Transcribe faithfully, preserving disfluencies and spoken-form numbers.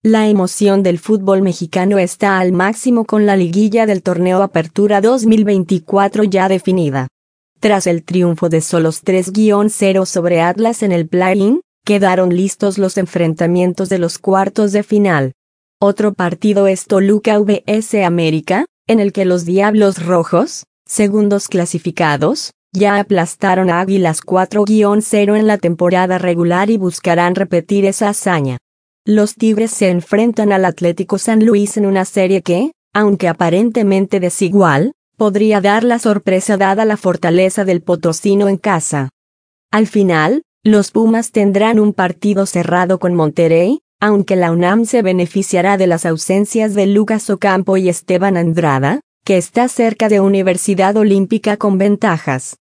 La emoción del fútbol mexicano está al máximo con la liguilla del torneo Apertura dos mil veinticuatro ya definida. Tras el triunfo de Xolos tres a cero sobre Atlas en el play-in, quedaron listos los enfrentamientos de los cuartos de final. Otro partido es Toluca versus América, en el que los Diablos Rojos, segundos clasificados, ya aplastaron a Águilas cuatro a cero en la temporada regular y buscarán repetir esa hazaña. Los Tigres se enfrentan al Atlético San Luis en una serie que, aunque aparentemente desigual, podría dar la sorpresa dada la fortaleza del potosino en casa. Al final, los Pumas tendrán un partido cerrado con Monterrey, aunque la UNAM se beneficiará de las ausencias de Lucas Ocampo y Esteban Andrada, que está cerca de Universidad Olímpica con ventajas.